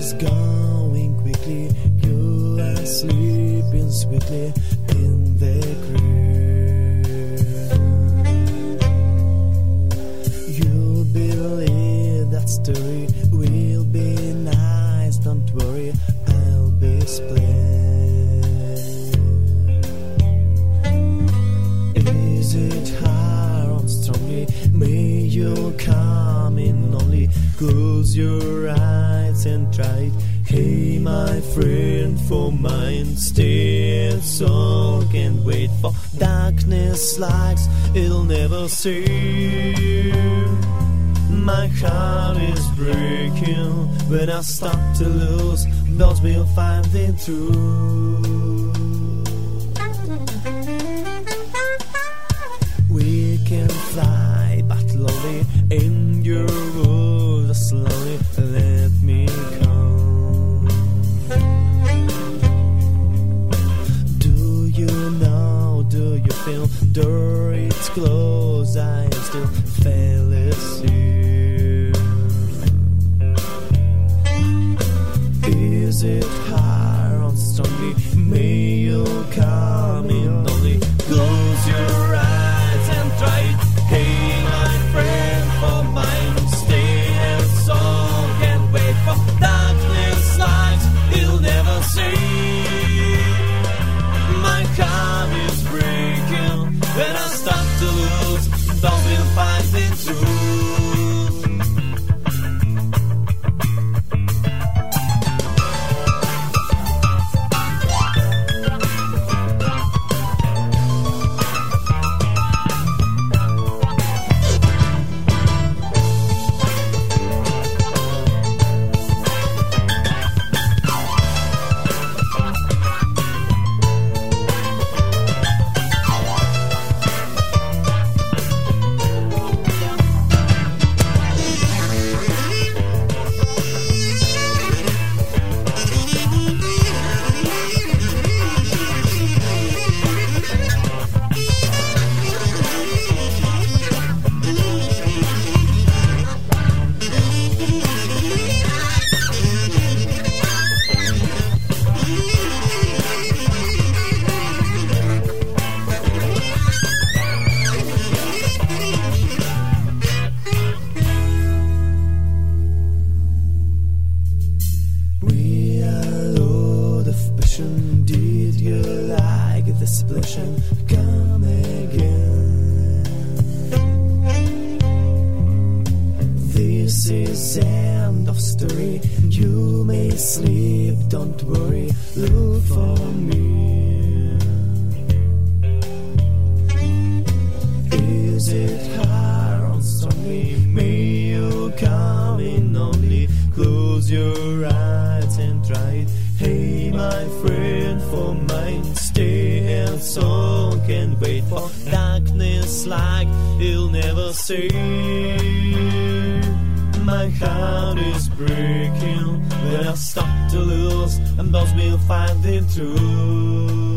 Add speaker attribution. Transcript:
Speaker 1: is going quickly. You are sleeping sweetly in the crib. You'll believe that story will be nice. Don't worry, I'll be split. Is it hard or strongly? May you come in only. Close your eyes and try it. Hey, my friend, for mine, stay so can't wait for darkness likes it'll never see. My heart is breaking when I start to lose. Those will find it through. We can fly, but lonely in your world. Slowly let me come. Do you know, do you feel door it's closed, I still feel asleep. Is it hard or strongly? May you come in only. Close your eyes and try it. Hey, my friend, for mine, stay and so can't wait for darkness lights you'll never see. My heart is breaking when I start to lose. Don't will find it through. Did you like the splashing? Come again. This is end of story. You may sleep, don't worry. Look for me. Is it hard or strongly? May you come in only. Close your eyes and try it. Hey, my friend, for mine, stay and so can't wait for darkness like you'll never see. My heart is breaking when I start to lose, and those will find it through.